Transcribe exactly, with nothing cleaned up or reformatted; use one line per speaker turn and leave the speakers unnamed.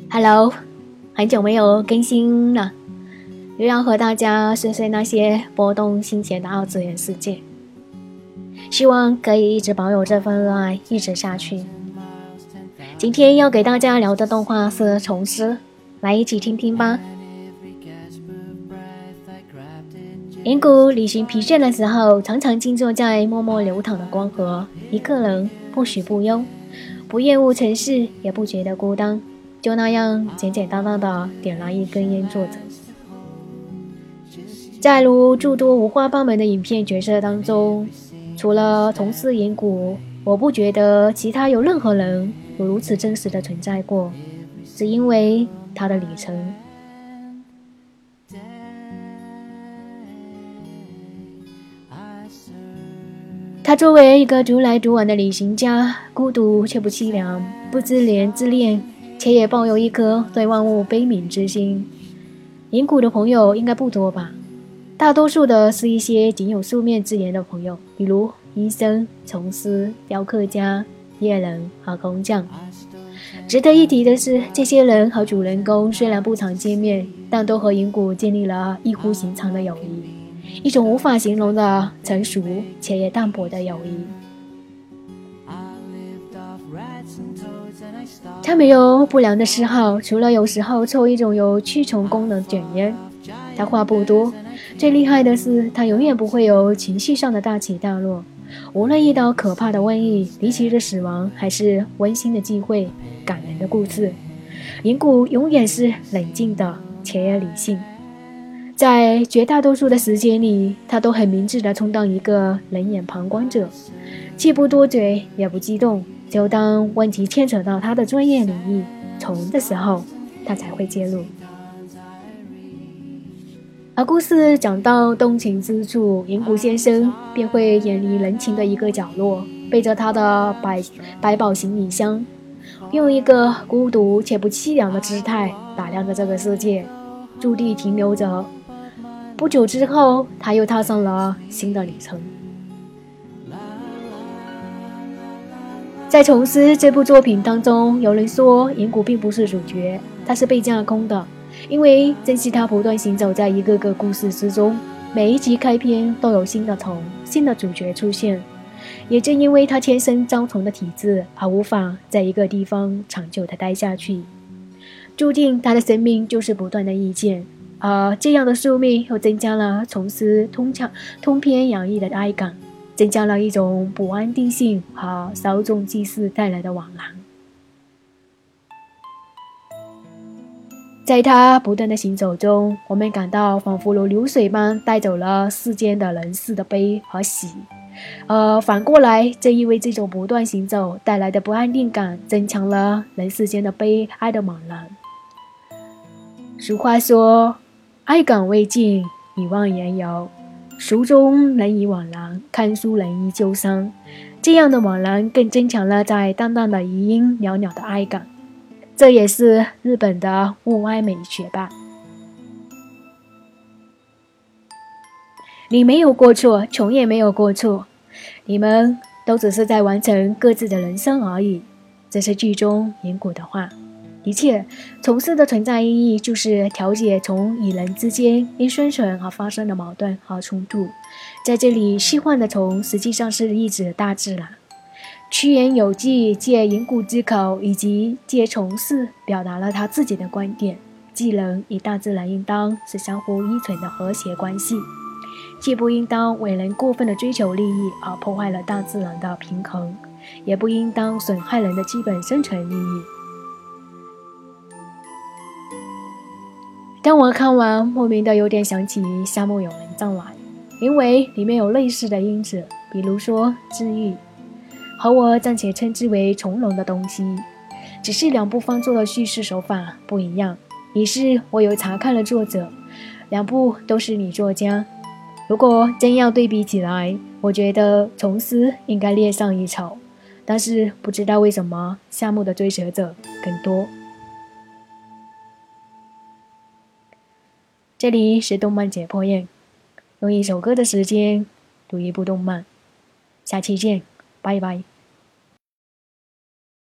Hello，很久没有更新了，又要和大家碎碎那些波动心弦的二次元世界，希望可以一直保有这份热爱，一直下去。今天要给大家聊的动画是《虫师》，来一起听听吧。岩谷旅行疲倦的时候，常常静坐在默默流淌的光河，一个人不许不忧，不厌恶城市，也不觉得孤单，就那样简简单单的点燃一根烟坐着。在如诸多五花八门的影片角色当中，除了虫师岩谷，我不觉得其他有任何人有如此真实的存在过，只因为他的旅程。他作为一个独来独往的旅行家，孤独却不凄凉，不自怜自恋，且也抱有一颗对万物悲悯之心。岩谷的朋友应该不多吧，大多数的是一些仅有素面之缘的朋友，比如医生、虫师、雕刻家、猎人和工匠。值得一提的是，这些人和主人公虽然不常见面，但都和岩谷建立了异乎寻常的友谊，一种无法形容的成熟且也淡薄的友谊。他没有不良的嗜好，除了有时候抽一种有驱虫功能的卷烟。他话不多，最厉害的是他永远不会有情绪上的大起大落，无论遇到可怕的瘟疫、离奇的死亡，还是温馨的聚会、感人的故事，岩谷永远是冷静的且也理性。在绝大多数的时间里，他都很明智地充当一个冷眼旁观者，既不多嘴也不激动，就当问题牵扯到他的专业领域虫的时候，他才会介入。而故事讲到动情之处，岩谷先生便会远离人情的一个角落，背着他的百百宝行李箱，用一个孤独且不凄凉的姿态打量着这个世界，驻地停留着。不久之后，他又踏上了新的旅程。在《虫师》这部作品当中，有人说岩谷并不是主角，他是被架空的，因为正是他不断行走在一个个故事之中，每一集开篇都有新的虫、新的主角出现。也正因为他天生招虫的体质，而无法在一个地方长久的待下去，注定他的生命就是不断的遇见。而这样的宿命又增加了虫师通腔通篇洋溢的哀感，增加了一种不安定性和稍纵即逝带来的惘然。在他不断的行走中，我们感到仿佛如流水般带走了世间的人世的悲和喜，而反过来，正因为这种不断行走带来的不安定感，增强了人世间的悲哀的茫然。俗话说，哀感未尽，已忘言犹。书中人已惘然，看书人依旧伤。这样的惘然更增强了在淡淡的余音袅袅的哀感，这也是日本的物哀美学吧。你没有过错，虫也没有过错，你们都只是在完成各自的人生而已。这是剧中岩谷的话。的确，虫师的存在意义就是调解虫与人之间因生存而发生的矛盾和冲突。在这里，虚幻的虫实际上是意指大自然。屈原有记借岩谷之口以及借虫师表达了他自己的观点：即人与大自然应当是相互依存的和谐关系，既不应当为人过分的追求利益而破坏了大自然的平衡，也不应当损害人的基本生存利益。当我看完，莫名的有点想起《夏目友人帐》来，因为里面有类似的因子，比如说治愈，和我暂且称之为从容的东西，只是两部方作的叙事手法不一样。于是我又查看了作者，两部都是女作家。如果真要对比起来，我觉得虫师应该列上一筹，但是不知道为什么夏目的追随者更多。这里是动漫解剖院，用一首歌的时间读一部动漫，下期见，拜拜。